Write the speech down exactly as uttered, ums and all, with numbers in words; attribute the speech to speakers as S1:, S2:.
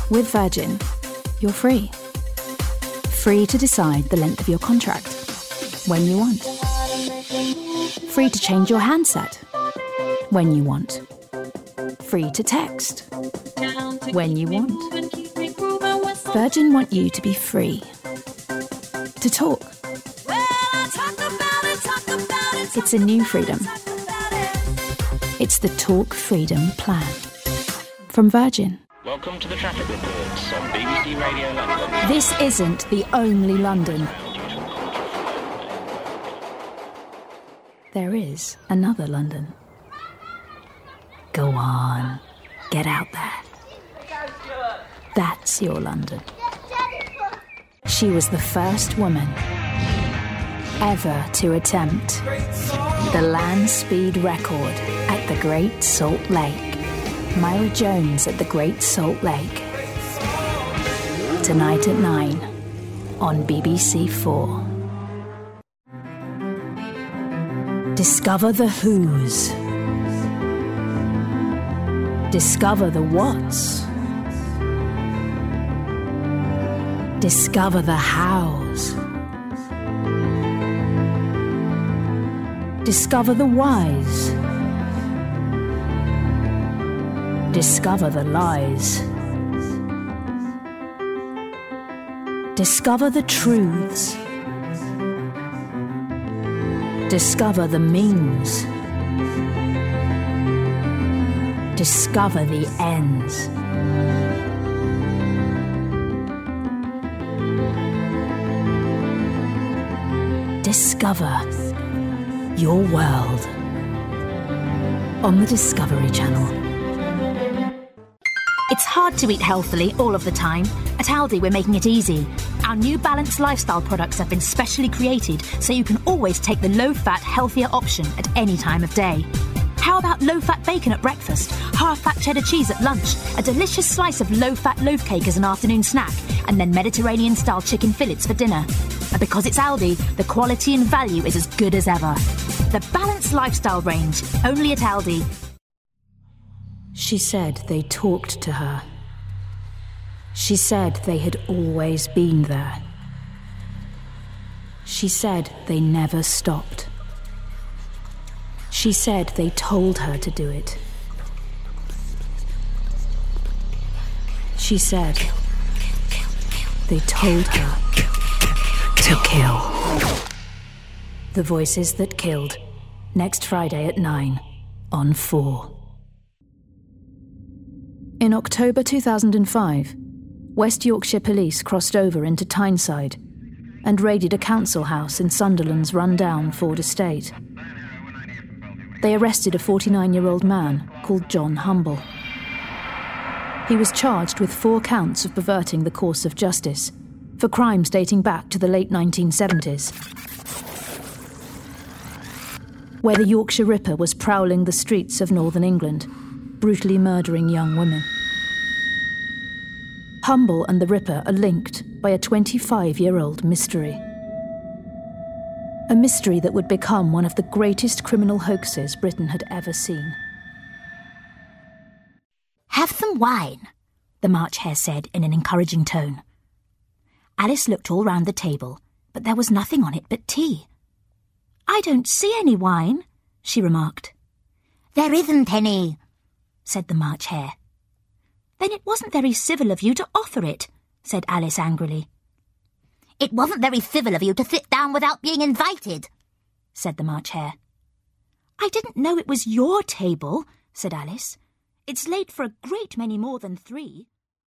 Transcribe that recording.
S1: With Virgin, you're free. Free to decide the length of your contract, when you want. Free to change your handset, when you want. Free to text, when you want. Virgin want you to be free. To talk. It's a new freedom. It's the Talk Freedom Plan. From Virgin.
S2: Welcome to the Traffic Reports on B B C Radio London.
S1: This isn't the only London. There is another London. Go on, get out there. That's your London. She was the first woman ever to attempt the land speed record at the Great Salt Lake. Myra Jones at the Great Salt Lake. Tonight at nine on B B C Four. Discover the who's. Discover the what's. Discover the how's. Discover the why's. Discover the lies. Discover the truths. Discover the means. Discover the ends. Discover your world on the Discovery Channel.
S3: It's hard to eat healthily all of the time. At Aldi, we're making it easy. Our new balanced lifestyle products have been specially created so you can always take the low-fat, healthier option at any time of day. How about low-fat bacon at breakfast, half-fat cheddar cheese at lunch, a delicious slice of low-fat loaf cake as an afternoon snack, and then Mediterranean-style chicken fillets for dinner? And because it's Aldi, the quality and value is as good as ever. The balanced lifestyle range, only at Aldi.
S1: She said they talked to her. She said they had always been there. She said they never stopped. She said they told her to do it. She said they told her to kill. The Voices That Killed, next Friday at nine on four. In October two thousand five, West Yorkshire Police crossed over into Tyneside and raided a council house in Sunderland's run-down Ford estate. They arrested a forty-nine-year-old man called John Humble. He was charged with four counts of perverting the course of justice for crimes dating back to the late nineteen seventies, where the Yorkshire Ripper was prowling the streets of northern England, brutally murdering young women. Humble and the Ripper are linked by a twenty-five-year-old mystery. A mystery that would become one of the greatest criminal hoaxes Britain had ever seen.
S3: Have some wine, the March Hare said in an encouraging tone. Alice looked all round the table, but there was nothing on it but tea. I don't see any wine, she remarked. There isn't any, said the March Hare. Then it wasn't very civil of you to offer it, said Alice angrily. It wasn't very civil of you to sit down without being invited, said the March Hare. I didn't know it was your table, said Alice. It's late for a great many more than three.